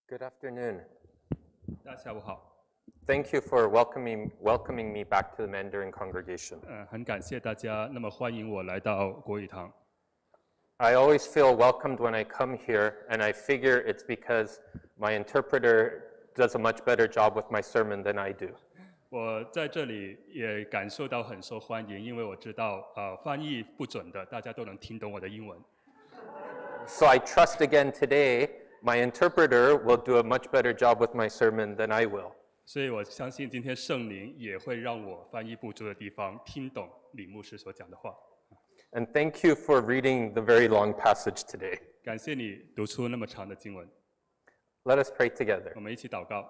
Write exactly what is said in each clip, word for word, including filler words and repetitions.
Good afternoon. 大家下午好。 Thank you for welcoming, welcoming me back to the Mandarin congregation. 呃，很感谢大家那么欢迎我来到国语堂。 I always feel welcomed when I come here, and I figure it's because my interpreter does a much better job with my sermon than I do. 我在这里也感受到很受欢迎，因为我知道，呃，翻译不准的，大家都能听懂我的英文。 So I trust again today, my interpreter will do a much better job with my sermon than I will. 所以我相信今天圣灵也会让我翻译不足的地方听懂李牧师所讲的话。 And thank you for reading the very long passage today. 感谢你读出那么长的经文。 Let us pray together. 我们一起祷告。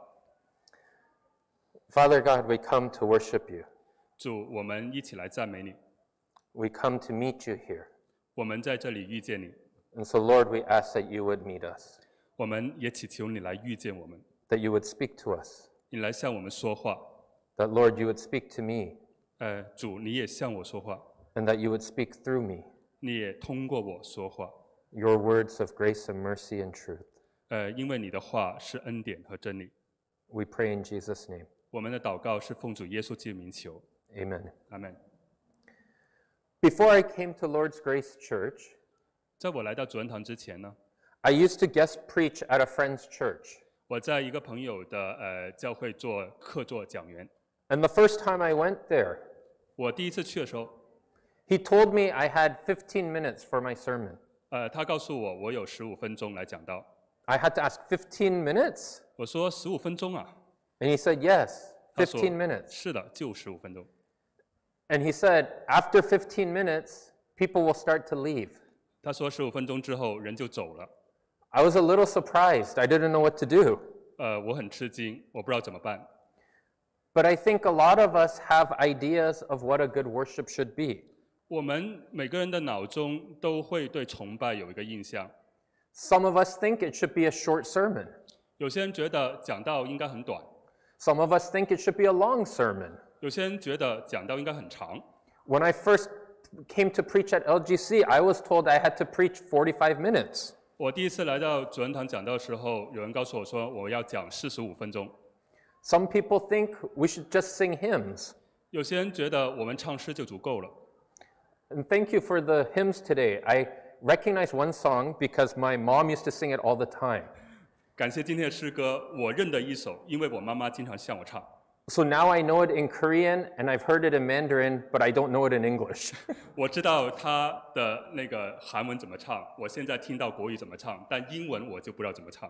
Father God, we come to worship you. 主，我们一起来赞美你。 We come to meet you here. 我们在这里遇见你， And so, Lord, we ask that you would meet us, 我们也祈求你来遇见我们， that you would speak to us, 你来向我们说话。 that, Lord, you would speak to me, 呃，主，你也向我说话， and that you would speak through me, 你也通过我说话。 your words of grace and mercy and truth. 呃，因为你的话是恩典和真理。 We pray in Jesus' name. 我们的祷告是奉主耶稣基督名求， Amen. 阿门。 Before I came to Lord's Grace Church, 在我来到主恩堂之前呢， I used to guest preach at a friend's church. 我在一个朋友的呃教会做客座讲员。 And the first time I went there, 我第一次去的时候， he told me I had fifteen minutes for my sermon. 呃，他告诉我我有十五分钟来讲道。 I had to ask fifteen minutes? 我说十五分钟啊？ And he said, yes, 他说 fifteen minutes. 是的，就十五分钟。 And he said, after fifteen minutes, people will start to leave. 他说十五分钟之后人就走了。 I was a little surprised. I didn't know what to do. 呃，我很吃惊，我不知道怎么办。 But I think a lot of us have ideas of what a good worship should be. 我们每个人的脑中都会对崇拜有一个印象。 Some of us think it should be a short sermon. 有些人觉得讲道应该很短， Some of us think it should be a long sermon. 有些人觉得讲道应该很长。 When I first came to preach at L G C, I was told I had to preach forty-five minutes. 我第一次来到主恩堂讲道的时候，有人告诉我说我要讲四十五分钟。 Some people think we should just sing hymns. 有些人觉得我们唱诗就足够了。 And thank you for the hymns today. I recognize one song because my mom used to sing it all the time. 感谢今天的诗歌，我认得一首，因为我妈妈经常向我唱。 So now I know it in Korean and I've heard it in Mandarin, but I don't know it in English. 我知道他的那个韩文怎么唱，我现在听到国语怎么唱，但英文我就不知道怎么唱。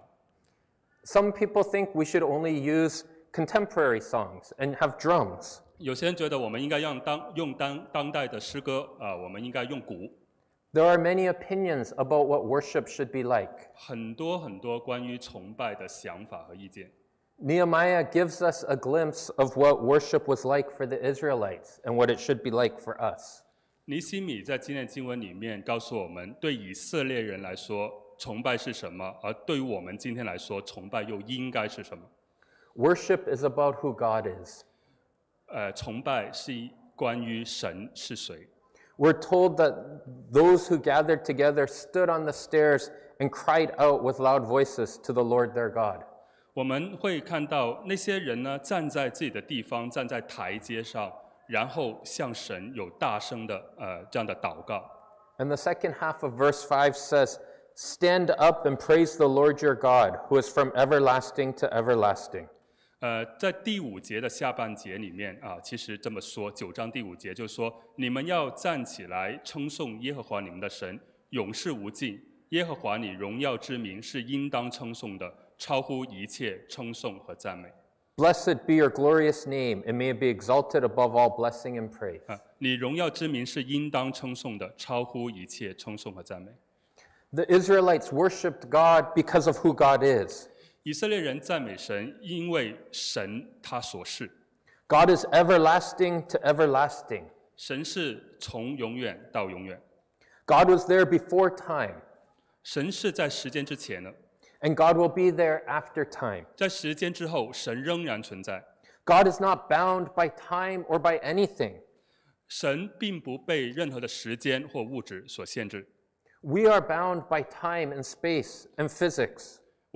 Some people think we should only use contemporary songs and have drums. 有些人觉得我们应该用当用当当代的诗歌啊、呃，我们应该用鼓。 There are many opinions about what worship should be like. 很多很多关于崇拜的想法和意见。 Nehemiah gives us a glimpse of what worship was like for the Israelites and what it should be like for us. 尼希米在今天的经文里面告诉我们，对以色列人来说，崇拜是什么；而对于我们今天来说，崇拜又应该是什么？ Worship is about who God is. 呃，崇拜是关于神是谁。 We're told that those who gathered together stood on the stairs and cried out with loud voices to the Lord their God. 我们会看到那些人呢，站在自己的地方，站在台阶上，然后向神有大声的呃这样的祷告。 And the second half of verse five says, "Stand up and praise the Lord your God, who is from everlasting to everlasting." 呃，在第五节的下半节里面啊，其实这么说，九章第五节就是说，你们要站起来称颂耶和华你们的神，永世无尽。耶和华你荣耀之名是应当称颂的，超乎一切称颂和赞美。 Blessed be your glorious name, and may it be exalted above all blessing and praise. 啊，你荣耀之名是应当称颂的，超乎一切称颂和赞美。 The Israelites worshipped God because of who God is. 以色列人赞美神，因为神他所是。 God is everlasting to everlasting. 神是从永远到永远。 God was there before time, 神是在时间之前的， and God will be there after time. 在时间之后，神仍然存在。 God is not bound by time or by anything. 神并不被任何的时间或物质所限制。 We are bound by time and space and physics.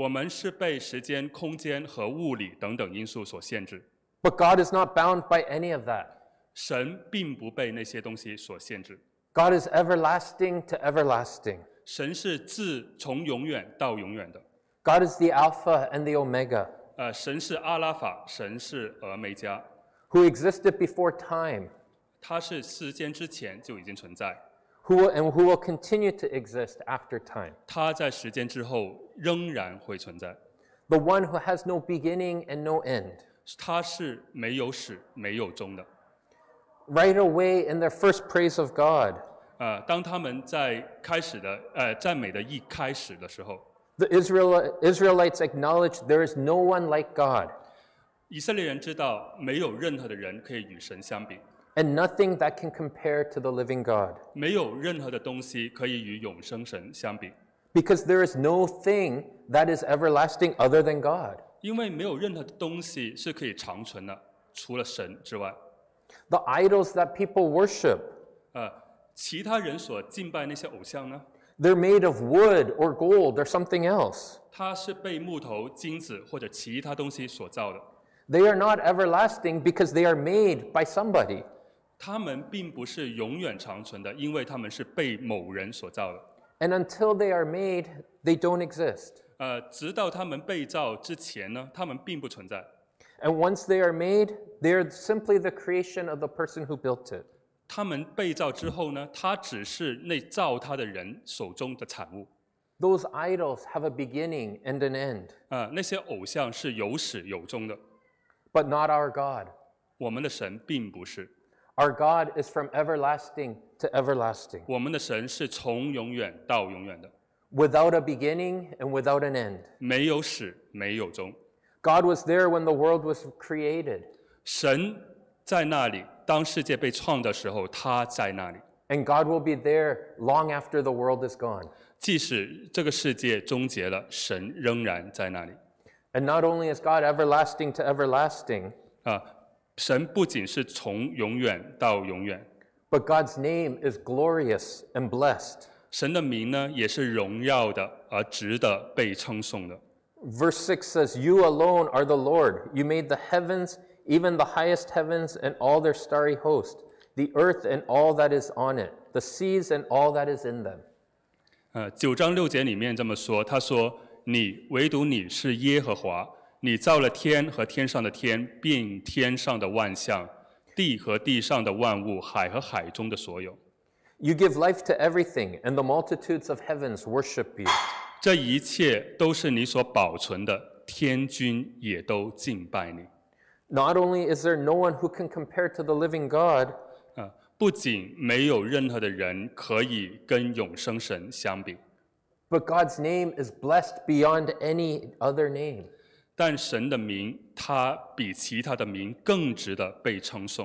我们是被时间、空间和物理等等因素所限制。 But God is not bound by any of that. 神并不被那些东西所限制。 God is everlasting to everlasting. 神是自从永远到永远的。 God is the Alpha and the Omega, 呃，神是阿拉法，神是俄梅加， who existed before time, 他是时间之前就已经存在， who will, and who will continue to exist after time. 他在时间之后仍然会存在。 The one who has no beginning and no end. 他是没有始没有终的。 Right away in their first praise of God, 呃，当他们在开始的呃赞美的一开始的时候， the Israel, Israelites acknowledged there is no one like God, 以色列人知道没有任何的人可以与神相比， and nothing that can compare to the living God. 没有任何的东西可以与永生神相比， Because there is no thing that is everlasting other than God. 因为没有任何的东西是可以长存的，除了神之外。 The idols that people worship, 呃，其他人所敬拜那些偶像呢， they're made of wood or gold or something else. 它是被木头、金子或者其他东西所造的， They are not everlasting because they are made by somebody. 它们并不是永远长存的，因为它们是被某人所造的。 And until they are made, they don't exist. 呃，直到他们被造之前呢，他们并不存在。 And once they are made, they are simply the creation of the person who built it. 他们被造之后呢，它只是那造它的人手中的产物。 Those idols have a beginning and an end, 啊、那些偶像是有始有终的， but not our God. 我们的神并不是， Our God is from everlasting to everlasting, 我们的神是从永远到永远的， without a beginning and without an end. 没有始没有终。 God was there when the world was created, 神在那里，当世界被创的时候，他在那里。 and God will be there long after the world is gone. 即使这个世界终结了，神仍然在那里。 And not only is God everlasting to everlasting, 啊，神不仅是从永远到永远， but God's name is glorious and blessed. 神的名呢也是荣耀的，而值得被称颂的。 Verse six says, You alone are the Lord. You made the heavens, even the highest heavens, and all their starry host, the earth and all that is on it, the seas and all that is in them. 呃，九章六节里面这么说，他说：“你唯独你是耶和华，你造了天和天上的天，并天上的万象，地和地上的万物，海和海中的所有。 You give life to everything, and the multitudes of heavens worship you. 这一切都是你所保存的，天君也都敬拜你。 Not only is there no one who can compare to the living God, 啊，不仅没有任何的人可以跟永生神相比， but God's name is blessed beyond any other name. 但神的名，他比其他的名更值得被称颂。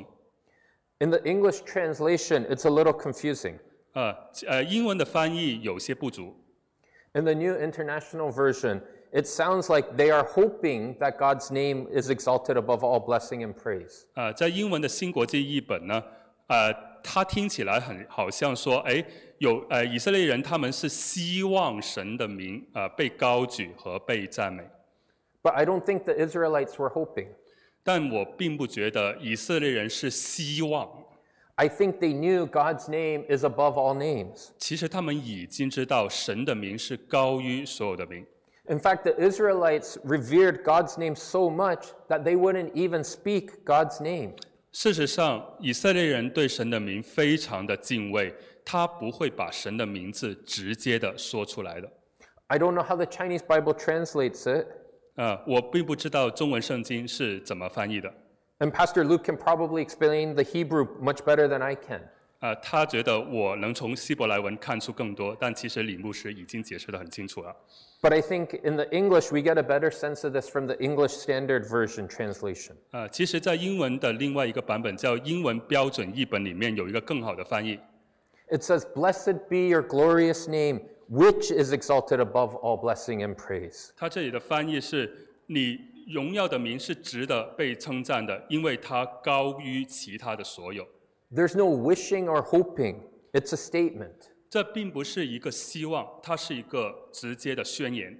In the English translation, it's a little confusing. 呃呃，英文的翻译有些不足。 In the New International Version, it sounds like they are hoping that God's name is exalted above all blessing and praise. 呃，在英文的新国际译本呢，呃，它听起来很好像说，哎，有呃以色列人他们是希望神的名呃被高举和被赞美， But I don't think the Israelites were hoping. 但我并不觉得以色列人是希望， I think they knew God's name is above all names. 其实他们已经知道神的名是高于所有的名。 In fact, the Israelites revered God's name so much that they wouldn't even speak God's name. 事实上，以色列人对神的名非常的敬畏，他不会把神的名字直接的说出来的。 I don't know how the Chinese Bible translates it, 呃，我并不知道中文圣经是怎么翻译的。 and Pastor Luke can probably explain the Hebrew much better than I can. 呃，他觉得我能从希伯来文看出更多，但其实李牧师已经解释得很清楚了。 But I think in the English, we get a better sense of this from the English Standard Version translation. 呃，其实，在英文的另外一个版本叫英文标准译本里面有一个更好的翻译， It says, Blessed be your glorious name, which is exalted above all blessing and praise. 它这里的翻译是：你荣耀的名是值得被称赞的，因为它高于其他的所有。 There's no wishing or hoping. It's a statement. 这并不是一个希望，它是一个直接的宣言。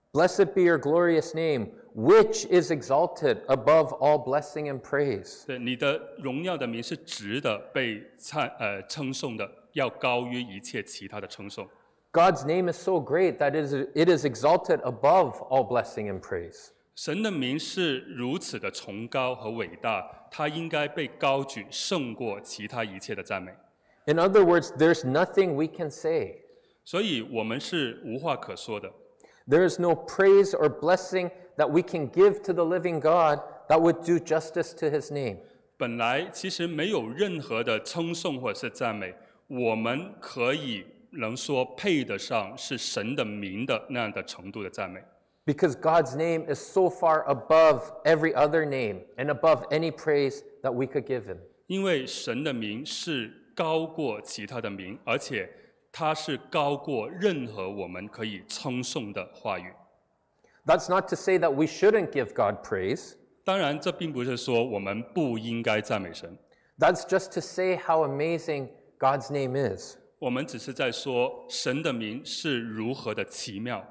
Blessed be your glorious name, which is exalted above all blessing and praise. 对，你的荣耀的名是值得被赞呃称颂的，要高于一切其他的称颂。 God's name is so great that it is, it is exalted above all blessing and praise. 神的名是如此的崇高和伟大，它应该被高举，胜过其他一切的赞美。 In other words, there's nothing we can say. 所以我们是无话可说的。 There is no praise or blessing that we can give to the living God that would do justice to his name. 本来其实没有任何的称颂或者是赞美，我们可以能说配得上是神的名的那样的程度的赞美。 Because God's name is so far above every other name and above any praise that we could give him. 因为神的名是高过其他的名，而且它是高过任何我们可以称颂的话语。 That's not to say that we shouldn't give God praise. 当然，这并不是说我们不应该赞美神， That's just to say how amazing God's name is. 我们只是在说神的名是如何的奇妙。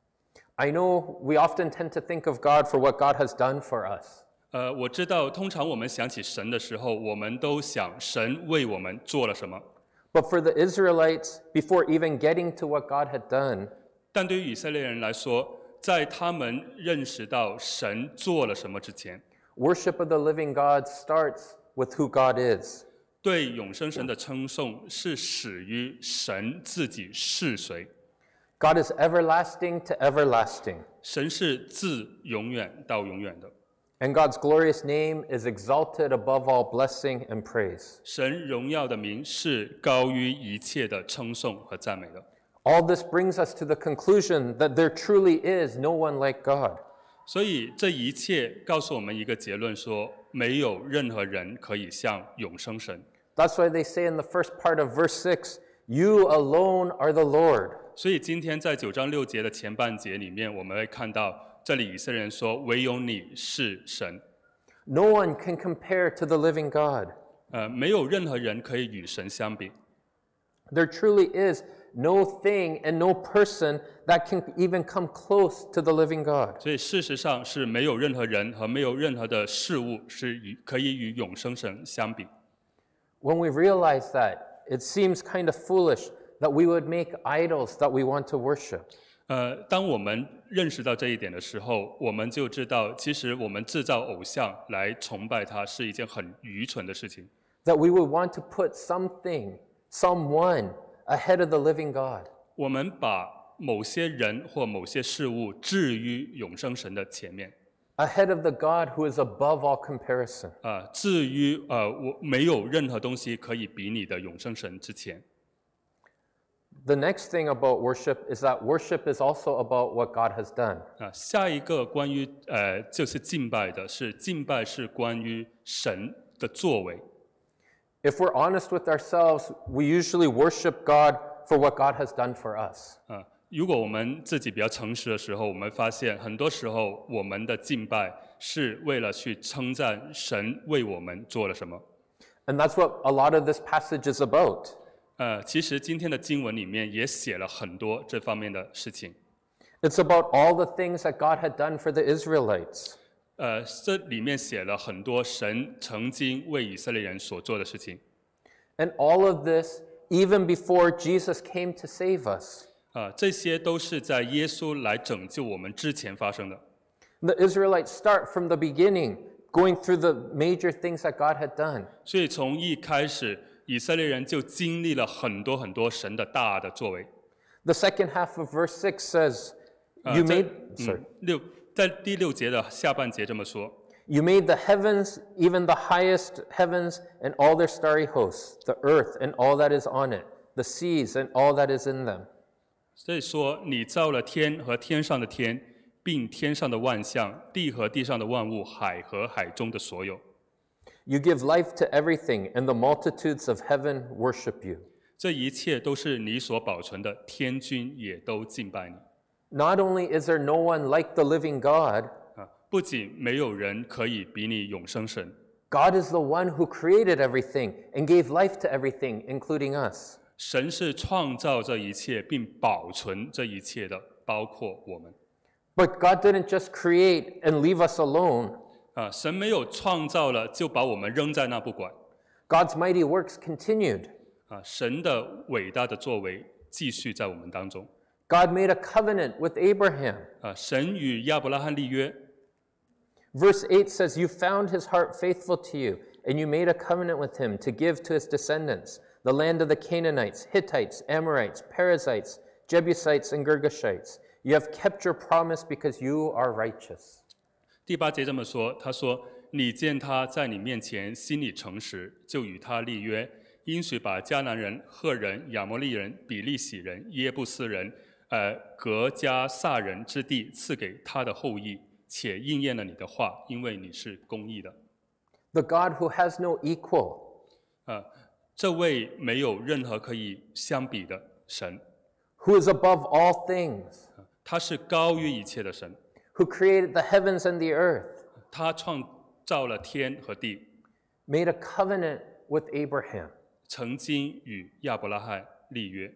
I know we often tend to think of God for what God has done for us. 呃，我知道，通常我们想起神的时候，我们都想神为我们做了什么。 But for the Israelites, before even getting to what God had done, 但对于以色列人来说，在他们认识到神做了什么之前， worship of the living God starts with who God is. 对永生神的称颂是始于神自己是谁。 God is everlasting to everlasting, 神是自永远到永远的， and God's glorious name is exalted above all blessing and praise. 神荣耀的名是高于一切的称颂和赞美的。 All this brings us to the conclusion that there truly is no one like God. 所以这一切告诉我们一个结论说，没有任何人可以像永生神。 That's why they say in the first part of verse six, "You alone are the Lord." 所以今天在九章六节的前半节里面，我们会看到这里以色列人说：“唯有你是神。” No one can compare to the living God. 呃，没有任何人可以与神相比。 There truly is no thing and no person that can even come close to the living God. 所以事实上是没有任何人和没有任何的事物是与可以与永生神相比。 When we realize that, it seems kind of foolish that we would make idols that we want to worship. 呃，当我们认识到这一点的时候，我们就知道，其实我们制造偶像来崇拜它是一件很愚蠢的事情。 That we would want to put something, someone ahead of the living God. 我们把某些人或某些事物置于永生神的前面， Ahead of the God who is above all comparison. 啊、呃，置于呃我没有任何东西可以比拟的永生神之前。 The next thing about worship is that worship is also about what God has done. 啊，下一个关于呃就是敬拜的是敬拜是关于神的作为。 If we're honest with ourselves, we usually worship God for what God has done for us. 啊，如果我们自己比较诚实的时候，我们发现很多时候我们的敬拜是为了去称赞神为我们做了什么。 And that's what a lot of this passage is about. 呃，其实今天的经文里面也写了很多这方面的事情。 It's about all the things that God had done for the Israelites. 呃，这里面写了很多神曾经为以色列人所做的事情。 And all of this, even before Jesus came to save us. 啊、这些都是在耶稣来拯救我们之前发生的。 The Israelites start from the beginning, going through the major things that God had done. 所以从一开始，以色列人就经历了很多很多神的大的作为。 The second half of verse six says, 呃 You 在 made, sorry, 嗯、六在第六节的下半节这么说。 you made the heavens, even the highest heavens, and all their starry hosts, the earth and all that is on it, the seas and all that is in them. 所以说，你造了天和天上的天，并天上的万象，地和地上的万物，海和海中的所有。 You give life to everything, and the multitudes of heaven worship you. 这一切都是你所保存的，天君也都敬拜你。 Not only is there no one like the living God, 啊，不仅没有人可以比你永生神， God is the one who created everything and gave life to everything, including us. 神是创造这一切并保存这一切的，包括我们。 But God didn't just create and leave us alone. 啊，神没有创造了就把我们扔在那不管。 God's mighty works continued. 啊，神的伟大的作为继续在我们当中。 God made a covenant with Abraham. 啊，神与亚伯拉罕立约。 Verse eight says, You found his heart faithful to you, and you made a covenant with him to give to his descendants the land of the Canaanites, Hittites, Amorites, Perizzites, Jebusites, and Girgashites. You have kept your promise because you are righteous. 第八节这么说，他说：“你见他在你面前心里诚实，就与他立约，应许把迦南人、赫人、亚摩利人、比利洗人、耶布斯人、呃格加撒人之地赐给他的后裔，且应验了你的话，因为你是公义的。” The God who has no equal. 啊，这位没有任何可以相比的神， Who is above all things, 他是高于一切的神， who created the heavens and the earth, 他创造了天和地， made a covenant with Abraham. 曾经与亚伯拉罕立约。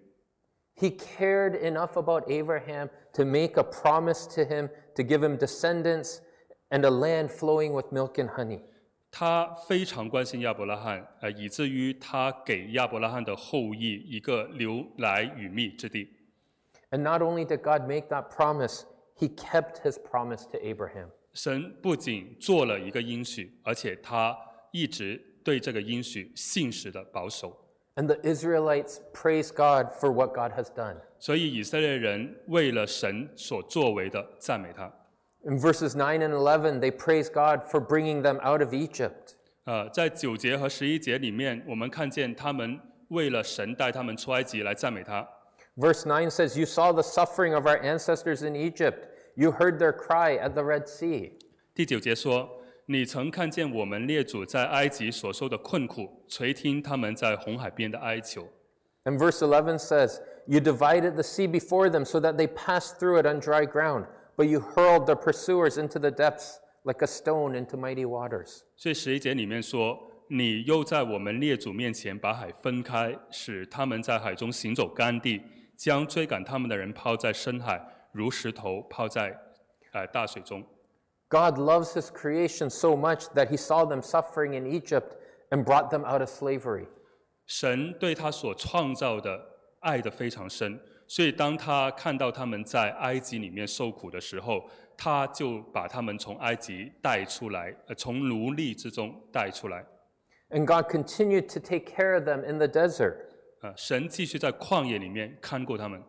He cared enough about Abraham to make a promise to him to give him descendants and a land flowing with milk and honey. 他非常关心亚伯拉罕，呃，以至于他给亚伯拉罕的后裔一个流来与蜜之地。 And not only did God make that promise, he kept his promise to Abraham. 神不仅做了一个应许，而且他一直对这个应许信实的保守。 And the Israelites praise God for what God has done. 所以以色列人为了神所作为的赞美他。 In verses nine and eleven, they praise God for bringing them out of Egypt. 呃，在九节和十一节里面，我们看见他们为了神带他们出埃及来赞美他。 Verse nine says, You saw the suffering of our ancestors in Egypt. You heard their cry at the Red Sea. 第九节说：“你曾看见我们列祖在埃及所受的困苦，垂听他们在红海边的哀求。” And verse eleven says, You divided the sea before them so that they passed through it on dry ground, but you hurled their pursuers into the depths like a stone into mighty waters. 所以十一节里面说：“你又在我们列祖面前把海分开，使他们在海中行走干地，将追赶他们的人抛在深海，如石头抛在呃大水中。” God loves his creation so much that he saw them suffering in Egypt and brought them out of slavery. 神对他所创造的爱得非常深，所以当他看到他们在埃及里面受苦的时候，他就把他们从埃及带出来，呃，从奴隶之中带出来。 And God continued to take care of them in the desert. 呃，神继续在旷野里面看顾他们。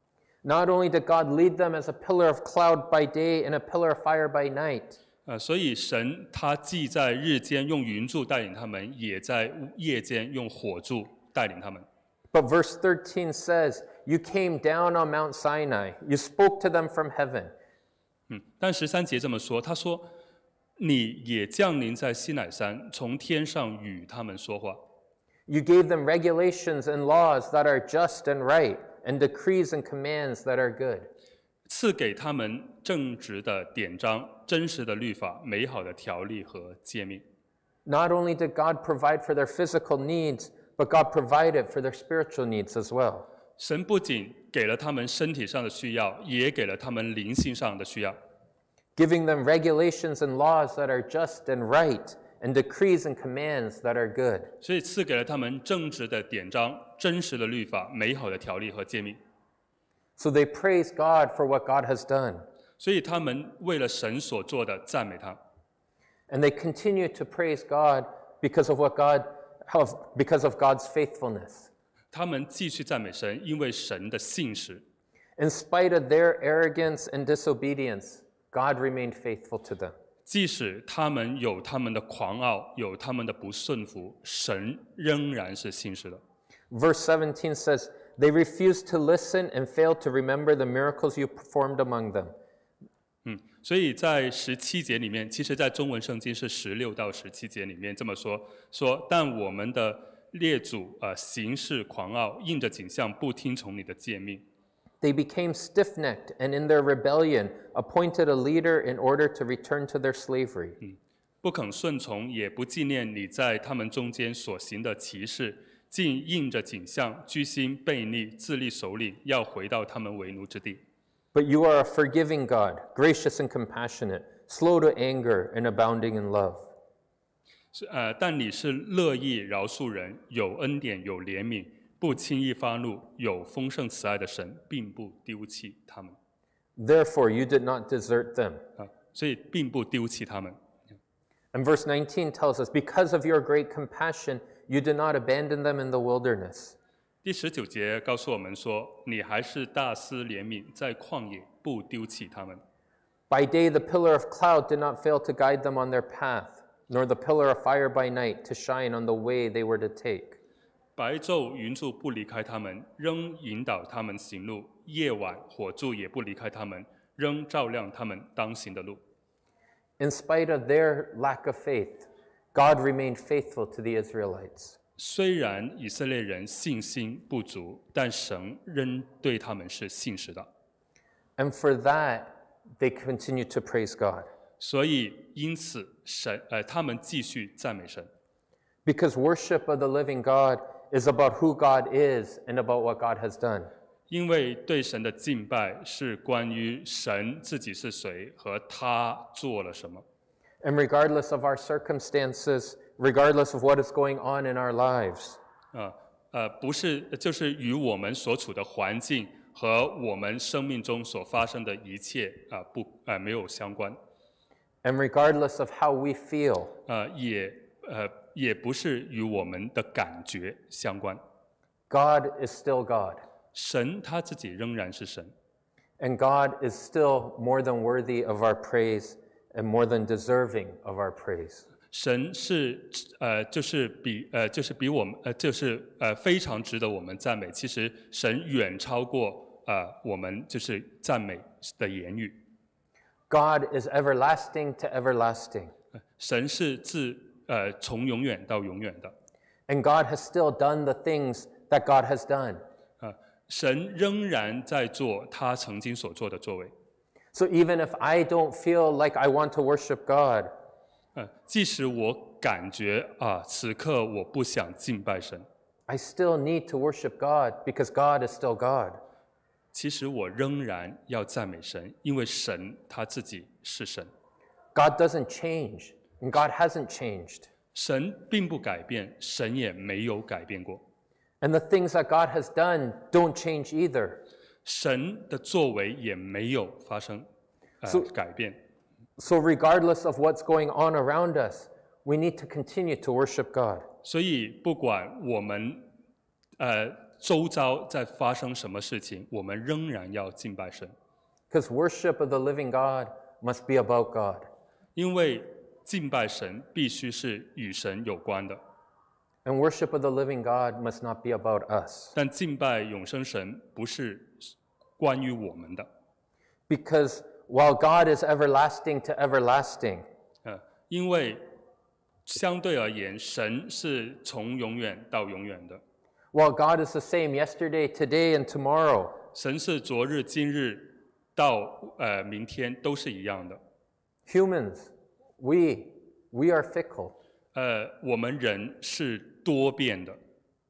Not only did God lead them as a pillar of cloud by day and a pillar of fire by night, 呃，所以神他既在日间用云柱带领他们，也在夜间用火柱带领他们。 but verse thirteen says, You came down on Mount Sinai. You spoke to them from heaven. 嗯，但十三节这么说，他说：“你也降临在西乃山，从天上与他们说话。” You gave them regulations and laws that are just and right, and decrees and commands that are good. 赐给他们正直的典章、真实的律法、美好的条例和诫命。 Not only did God provide for their physical needs, but God provided for their spiritual needs as well. 神不仅给了他们身体上的需要，也给了他们灵性上的需要， Giving them regulations and laws that are just and right, and decrees and commands that are good. 所以赐给了他们正直的典章、真实的律法、美好的条例和诫命。 So they praise God for what God has done. 所以他们为了神所做的赞美他， And they continue to praise God because of what God, how- because of God's faithfulness. 他们继续赞美神，因为神的信实。 In spite of their arrogance and disobedience, God remained faithful to them. 即使他们有他们的狂傲，有他们的不顺服，神仍然是信实的。 Verse seventeen says, They refused to listen and failed to remember the miracles you performed among them. 嗯，所以在十七节里面，其实在中文圣经是十六到十七节里面这么说：说，但我们的列祖呃行事狂傲，应着景象，不听从你的诫命。 They became stiff-necked and in their rebellion appointed a leader in order to return to their slavery. 不肯顺从，也不纪念你在他们中间所行的奇事，竟应着景象，居心悖逆，自立首领，要回到他们为奴之地。 But you are a forgiving God, gracious and compassionate, slow to anger and abounding in love. 是呃，但你是乐意饶恕人，有恩典，有怜悯，不轻易发怒，有丰盛慈爱的神，并不丢弃他们。 Therefore, you did not desert them. 啊，所以并不丢弃他们。 And verse nineteen tells us, because of your great compassion, you did not abandon them in the wilderness. 第十九节告诉我们说，你还是大施怜悯，在旷野不丢弃他们。 By day, the pillar of cloud did not fail to guide them on their path, nor the pillar of fire by night to shine on the way they were to take. 白昼云柱不离开他们，仍引导他们行路；夜晚火柱也不离开他们，仍照亮他们当行的路。 In spite of their lack of faith, God remained faithful to the Israelites. 虽然以色列人信心不足，但神仍对他们是信实的。 And for that, they continued to praise God. 所以，因此神呃，他们继续赞美神， Because worship of the living God is about who God is and about what God has done. 因为对神的敬拜是关于神自己是谁和他做了什么。 And regardless of our circumstances, regardless of what is going on in our lives, 啊呃，不是，就是与我们所处的环境和我们生命中所发生的一切啊、不呃没有相关， and regardless of how we feel, 呃也呃也不是与我们的感觉相关。 God is still God. 神他自己仍然是神， And God is still more than worthy of our praise and more than deserving of our praise. 神是呃就是比呃就是比我们呃就是呃非常值得我们赞美。其实神远超过呃我们就是赞美的言语。 God is everlasting to everlasting. 神是自呃从永远到永远的。 And God has still done the things that God has done. 啊，神仍然在做他曾经所做的作为。 So even if I don't feel like I want to worship God, 呃，即使我感觉啊，此刻我不想敬拜神， I still need to worship God because God is still God. 其实我仍然要赞美神，因为神他自己是神。 God doesn't change, and God hasn't changed. 神并不改变，神也没有改变过。 And the things that God has done don't change either. 神的作为也没有发生呃 So- 改变。 So regardless of what's going on around us, we need to continue to worship God. 所以不管我们呃周遭在发生什么事情，我们仍然要敬拜神， Because worship of the living God must be about God. 因为敬拜神必须是与神有关的。 And worship of the living God must not be about us. 但敬拜永生神不是关于我们的， Because while God is everlasting to everlasting, 呃，因为相对而言，神是从永远到永远的， while God is the same yesterday, today, and tomorrow, 神是昨日、今日到呃明天都是一样的。 humans, we, we are fickle. 呃，我们人是多变的，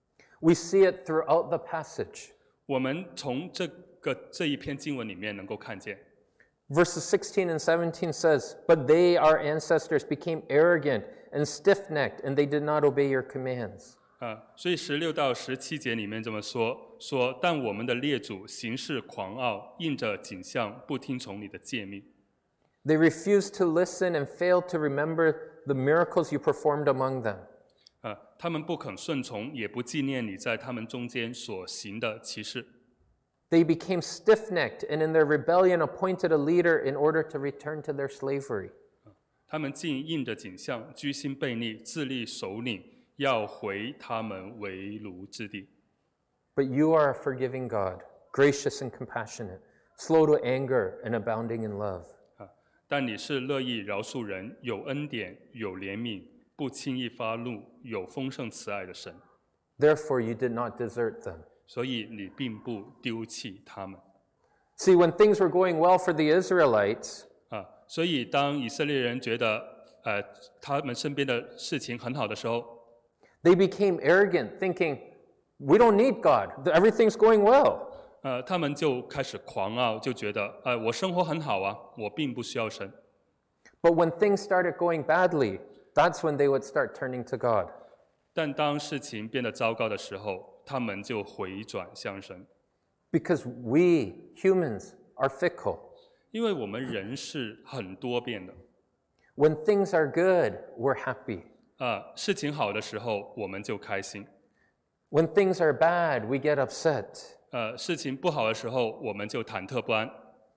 We see it throughout the passage. 我们从这个这一篇经文里面能够看见。 Verses sixteen and seventeen says, But they, our ancestors, became arrogant and stiff-necked, and they did not obey your commands. 啊，所以十六到十七节里面这么说说，但我们的列祖行事狂傲，印着景象，不听从你的诫命。 They refused to listen and failed to remember the miracles you performed among them. 啊，他们不肯顺从，也不纪念你在他们中间所行的奇事。 They became stiff-necked and in their rebellion appointed a leader in order to return to their slavery. 他们竟印着景象，居心悖逆，自立首领，要回他们为奴之地。 But you are a forgiving God, gracious and compassionate, slow to anger and abounding in love. 啊，但你是乐意饶恕人，有恩典，有怜悯，不轻易发怒，有丰盛慈爱的神。 Therefore, you did not desert them. 所以你并不丢弃他们。 See, when things were going well for the Israelites, 啊，所以当以色列人觉得呃他们身边的事情很好的时候， they became arrogant, thinking, we don't need God. Everything's going well. 呃，他们就开始狂傲，就觉得，呃，我生活很好啊，我并不需要神。 But when things started going badly, that's when they would start turning to God. 但当事情变得糟糕的时候，他们就回转向神， Because we, humans, are fickle. 因为我们人是很多变的。 When things are good, we're happy. 啊、事情好的时候我们就开心， When things are bad, we get upset. 呃，事情不好的时候我们就忐忑不安，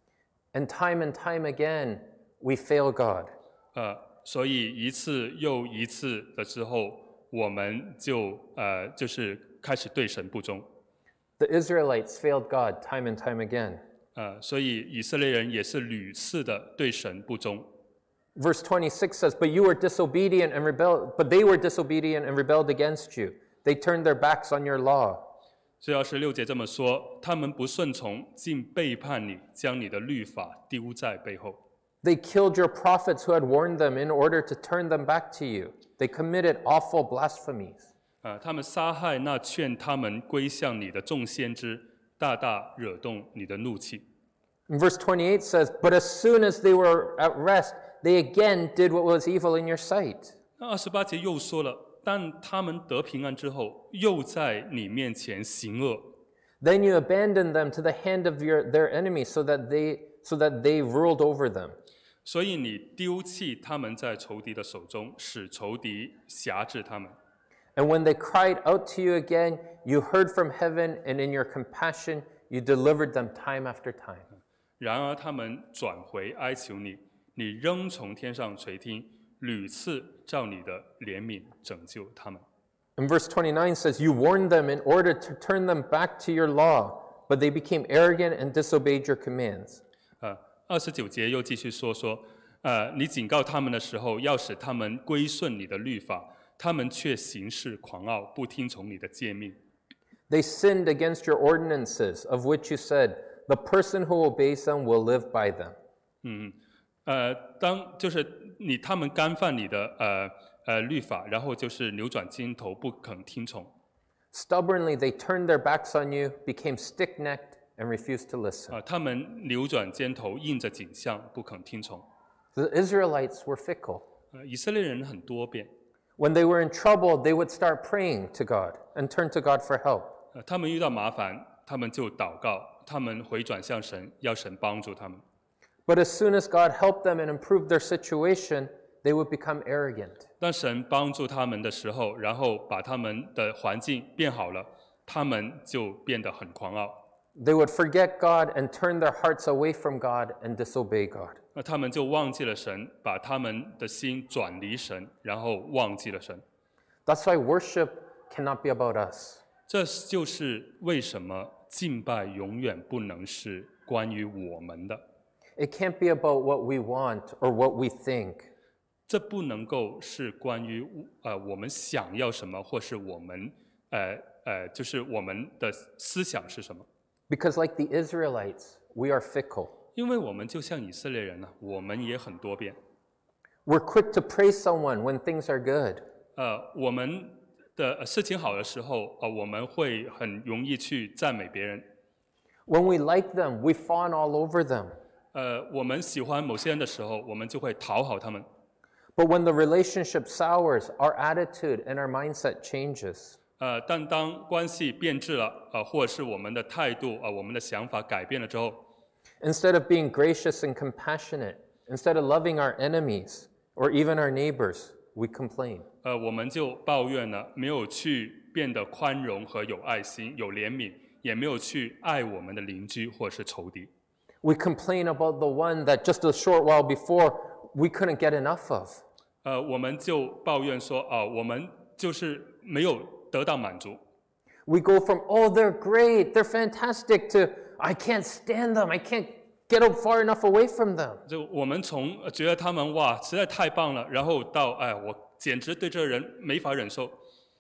And time and time again, we fail God. 呃，所以一次又一次的之后，我们就呃就是开始对神不忠， The Israelites failed God time and time again. 呃，所以以色列人也是屡次的对神不忠。 Verse twenty-six says, But you were disobedient and rebelled, but they were disobedient and rebelled against you. They turned their backs on your law. 所以二十六节这么说，他们不顺从，竟背叛你，将你的律法丢在背后。 They killed your prophets who had warned them in order to turn them back to you. They committed awful blasphemies. 啊，他们杀害那劝他们归向你的众先知，大大惹动你的怒气。 And verse twenty-eight says, But as soon as they were at rest, they again did what was evil in your sight. 那二十八节又说了，但他们得平安之后，又在你面前行恶。 Then you abandoned them to the hand of your, their enemies so that they so that they ruled over them. 所以你丢弃他们在仇敌的手中，使仇敌辖制他们。 And when they cried out to you again, you heard from heaven, and in your compassion, you delivered them time after time. 然而他们转回哀求你，你仍从天上垂听，屡次照你的怜悯拯救他们。 And verse twenty-nine says, You warned them in order to turn them back to your law, but they became arrogant and disobeyed your commands. 呃，二十九节又继续说说，呃，你警告他们的时候，要使他们归顺你的律法，他们却行事狂傲，不听从你的诫命。 They sinned against your ordinances, of which you said, The person who obeys them will live by them. 嗯，呃，当就是你他们干犯你的呃呃律法，然后就是扭转肩头，不肯听从。 Stubbornly, they turned their backs on you, became stiff-necked, and refused to listen. 啊、他们扭转肩头，应着景象，不肯听从。 The Israelites were fickle. 呃，以色列人很多变， When they were in trouble, they would start praying to God and turn to God for help. 呃，他们遇到麻烦，他们就祷告，他们回转向神，要神帮助他们。 But as soon as God helped them and improved their situation, they would become arrogant. 当神帮助他们的时候，然后把他们的环境变好了，他们就变得很狂傲。 They would forget God and turn their hearts away from God and disobey God. 那他们就忘记了神，把他们的心转离神，然后忘记了神。 That's why worship cannot be about us. 这就是为什么敬拜永远不能是关于我们的， It can't be about what we want or what we think. 这不能够是关于呃我们想要什么，或是我们呃呃就是我们的思想是什么。 Because like the Israelites, we are fickle. 因为我们就像以色列人呢、我们也很多变。 We're quick to praise someone when things are good. 呃，我们的呃事情好的时候，呃，我们会很容易去赞美别人。 When we like them, we fawn all over them. 呃，我们喜欢某些人的时候，我们就会讨好他们。 But when the relationship sours, our attitude and our mindset changes. 呃，但当关系变质了，呃，或者是我们的态度，呃，我们的想法改变了之后， Instead of being gracious and compassionate, instead of loving our enemies or even our neighbors, we complain. 呃，我们就抱怨了，没有去变得宽容和有爱心、有怜悯，也没有去爱我们的邻居或是仇敌。 We complain about the one that just a short while before we couldn't get enough of. 呃，我们就抱怨说，啊、我们就是没有得到满足。 We go from, oh, they're great, they're fantastic, to, I can't stand them, I can't get far enough away from them. 就我们从呃觉得他们哇实在太棒了，然后到哎我简直对这个人没法忍受。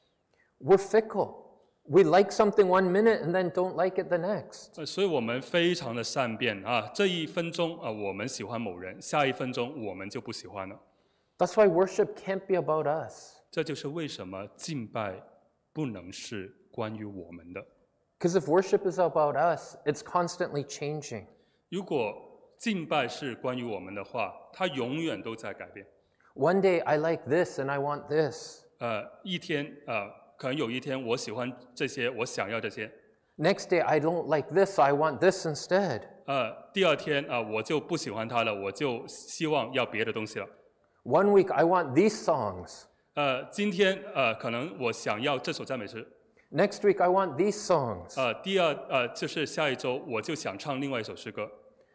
We're fickle. We like something one minute and then don't like it the next. 呃，所以我们非常的善变啊，这一分钟啊、我们喜欢某人，下一分钟我们就不喜欢了。 That's why worship can't be about us. 这就是为什么敬拜不能是关于我们的。 Because if worship is about us, it's constantly changing. 如果敬拜是关于我们的话，它永远都在改变。 One day I like this and I want this. 呃，一天呃，可能有一天我喜欢这些，我想要这些。 Next day I don't like this, so I want this instead. 呃，第二天啊、呃，我就不喜欢它了，我就希望要别的东西了。 One week I want these songs. 呃，今天呃，可能我想要这首赞美诗。 Next week I want these songs. 呃，第二呃，就是下一周我就想唱另外一首诗歌。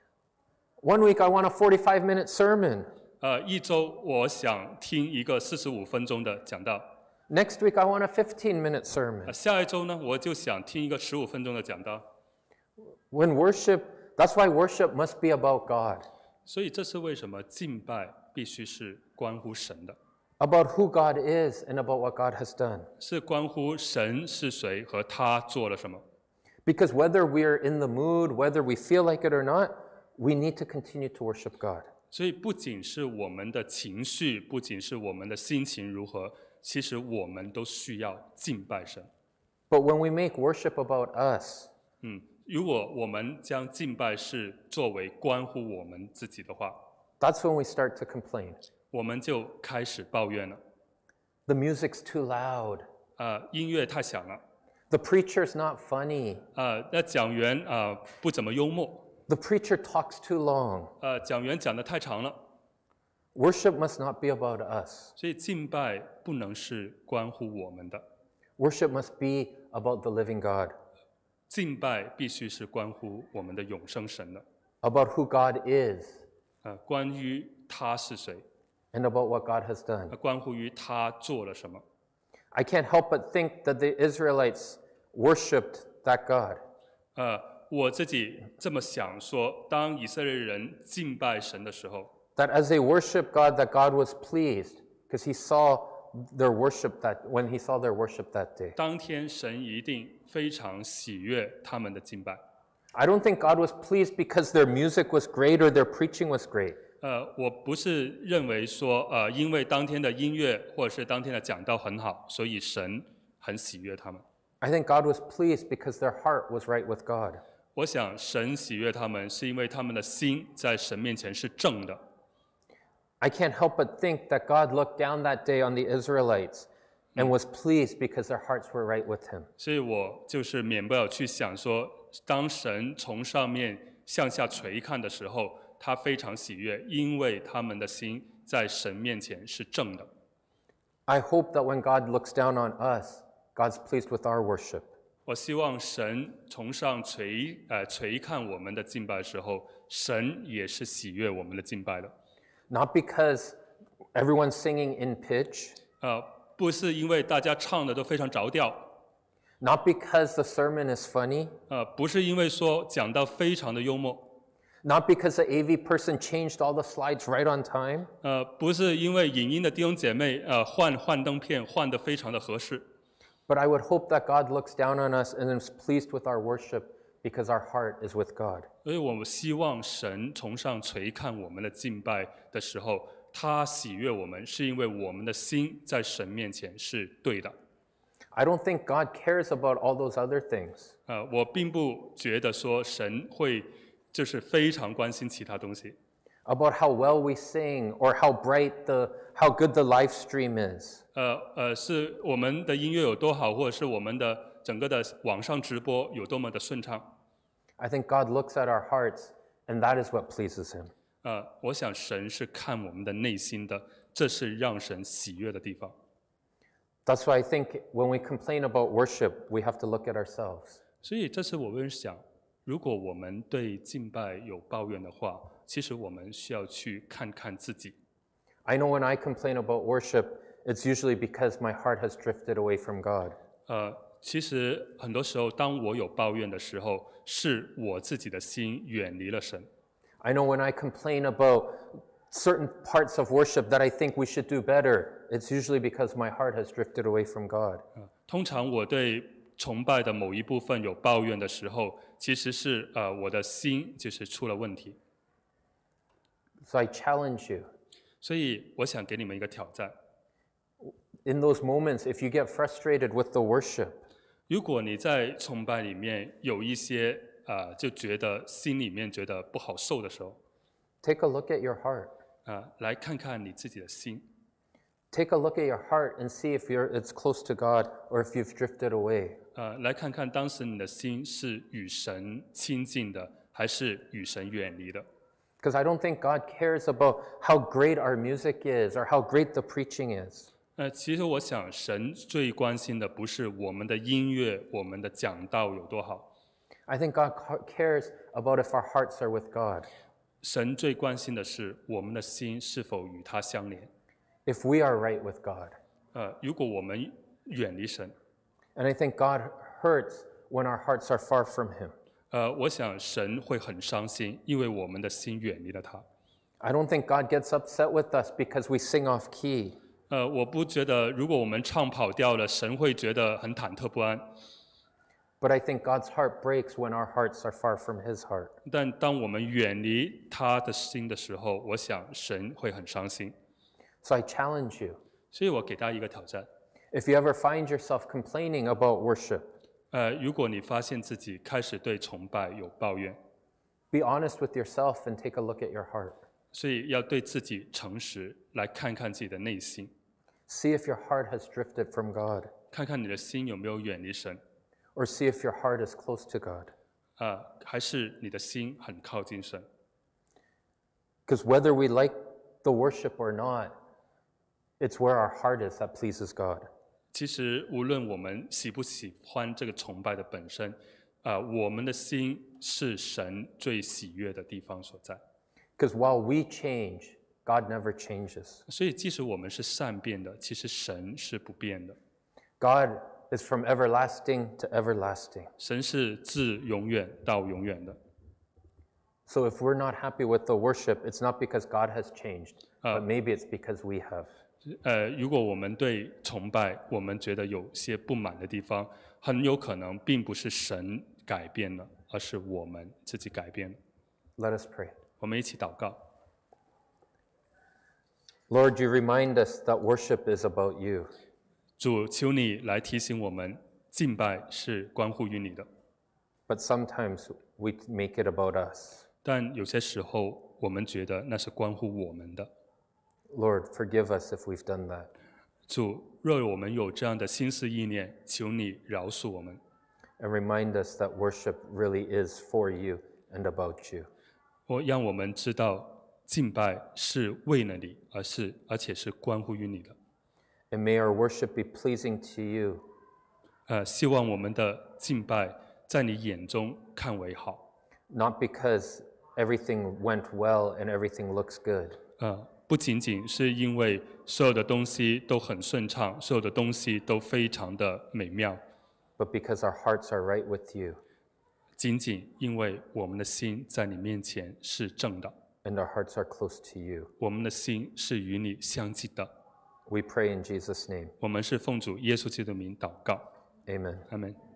One week I want a forty-five minute sermon. 呃，一周我想听一个四十五分钟的讲道。 Next week I want a fifteen minute 呃 sermon. 下一周呢，我就想听一个十五分钟的讲道。 When worship, that's why worship must be about God, 所以这是为什么敬拜必须是关乎神的， about who God is and about what God has done. 是关乎神是谁和他做了什么。 Because whether we're in the mood, whether we feel like it or not, we need to continue to worship God. 所以不仅是我们的情绪，不仅是我们的心情如何，其实我们都需要敬拜神。 But when we make worship about us, 嗯，如果我们将敬拜是作为关乎我们自己的话， that's when we start to complain. 我们就开始抱怨了。 The music's too loud. 呃，音乐太响了， The preacher's not funny. 呃，那讲员啊、呃、不怎么幽默， The preacher talks too long. 呃，讲员讲得太长了。 Worship must not be about us. 所以敬拜不能是关乎我们的， Worship must be about the living God, 敬拜必须是关乎我们的永生神的， about who God is, 呃，关于他是谁， and about what God has done. 呃关乎于他做了什么。 I can't help but think that the Israelites worshipped that God. 呃，我自己这么想说，当以色列人敬拜神的时候， That as they worshiped God, that God was pleased because he saw their worship that when he saw their worship that day. 当天神一定非常喜悦他们的敬拜。 I don't think God was pleased because their music was great or their preaching was great. 呃，我不是认为说，呃，因为当天的音乐或者是当天的讲道很好，所以神很喜悦他们。 I think God was pleased because their heart was right with God. 我想神喜悦他们，是因为他们的心在神面前是正的。 I can't help but think that God looked down that day on the Israelites and was pleased because their hearts were right with him. 所以我就是免不了去想说，当神从上面向下垂看的时候，他非常喜悦，因为他们的心在神面前是正的。 I hope that when God looks down on us, God's pleased with our worship. 我希望神从上垂呃垂看我们的敬拜的时候，神也是喜悦我们的敬拜的。 Not because everyone's singing in pitch, 呃，不是因为大家唱的都非常着调， not because the sermon is funny, 呃，不是因为说讲到非常的幽默， not because the A V person changed all the slides right on time, 呃，不是因为影音的弟兄姐妹呃换幻灯片换得非常的合适， but I would hope that God looks down on us and is pleased with our worship because our heart is with God. 所以我们希望神从上垂看我们的敬拜的时候，他喜悦我们，是因为我们的心在神面前是对的。 I don't think God cares about all those other things. 呃，我并不觉得说神会就是非常关心其他东西， About how well we sing or how bright the how good the live stream is. 呃呃，是我们的音乐有多好，或者是我们的整个的网上直播有多么的顺畅。 I think God looks at our hearts and that is what pleases him. 呃，我想神是看我们的内心的，这是让神喜悦的地方。 That's why I think when we complain about worship, we have to look at ourselves. 所以这是我们想，如果我们对敬拜有抱怨的话，其实我们需要去看看自己。 I know when I complain about worship, it's usually because my heart has drifted away from God. 呃，其实很多时候，当我有抱怨的时候，是我自己的心远离了神。 I know when I complain about certain parts of worship that I think we should do better, it's usually because my heart has drifted away from God. 呃通常我对崇拜的某一部分有抱怨的时候，其实是呃我的心就是出了问题。 So I challenge you. 所以我想给你们一个挑战。 In those moments, if you get frustrated with the worship, 如果你在崇拜里面有一些啊、呃就觉得心里面觉得不好受的时候， take a look at your heart. 啊、来看看你自己的心， Take a look at your heart and see if you're, it's close to God or if you've drifted away. 呃，来看看当时你的心是与神亲近的，还是与神远离的。 Because I don't think God cares about how great our music is or how great the preaching is. 呃，其实我想，神最关心的不是我们的音乐、我们的讲道有多好， I think God ca- cares about if our hearts are with God. 神最关心的是我们的心是否与他相连。 If we are right with God. 呃，如果我们远离神， And I think God hurts when our hearts are far from Him. 呃，我想神会很伤心，因为我们的心远离了他。 I don't think God gets upset with us because we sing off key. 呃，我不觉得如果我们唱跑调了，神会觉得很忐忑不安。 But I think God's heart breaks when our hearts are far from His heart. 但当我们远离他的心的时候，我想神会很伤心。 So I challenge you. 所以我给大家一个挑战： If you ever find yourself complaining about worship, 呃，如果你发现自己开始对崇拜有抱怨， be honest with yourself and take a look at your heart. 所以要对自己诚实，来看看自己的内心， See if your heart has drifted from God, 看看你的心有没有远离神， or see if your heart is close to God. 啊、还是你的心很靠近神。 Because whether we like the worship or not, it's where our heart is that pleases God. 其实无论我们喜不喜欢这个崇拜的本身，啊、我们的心是神最喜悦的地方所在。 Because while we change, God never changes. 所以，即使我们是善变的，其实神是不变的。 God is from everlasting to everlasting. 神是自永远到永远的。 So if we're not happy with the worship, it's not because God has changed, but maybe it's because we have. 呃，如果我们对崇拜我们觉得有些不满的地方，很有可能并不是神改变了，而是我们自己改变了。 Let us pray. 我们一起祷告。 Lord, you remind us that worship is about you. 主，求你来提醒我们，敬拜是关乎于你的。 But sometimes we make it about us. 但有些时候，我们觉得那是关乎我们的。 Lord, forgive us if we've done that. 主，若我们有这样的心思意念，求你饶恕我们， And remind us that worship really is for you and about you. 我让我们知道敬拜是为了你，而是而且是关乎于你的。 And may our worship be pleasing to you, 呃，希望我们的敬拜在你眼中看为好， not because everything went well and everything looks good, 呃，不仅仅是因为所有的东西都很顺畅，所有的东西都非常的美妙， but because our hearts are right with you 仅仅因为我们的心在你面前是正的， and our hearts are close to you. 我们的心是与你相近的。 We pray in Jesus' name. 我们是奉主耶稣基督的名祷告， Amen. 阿门。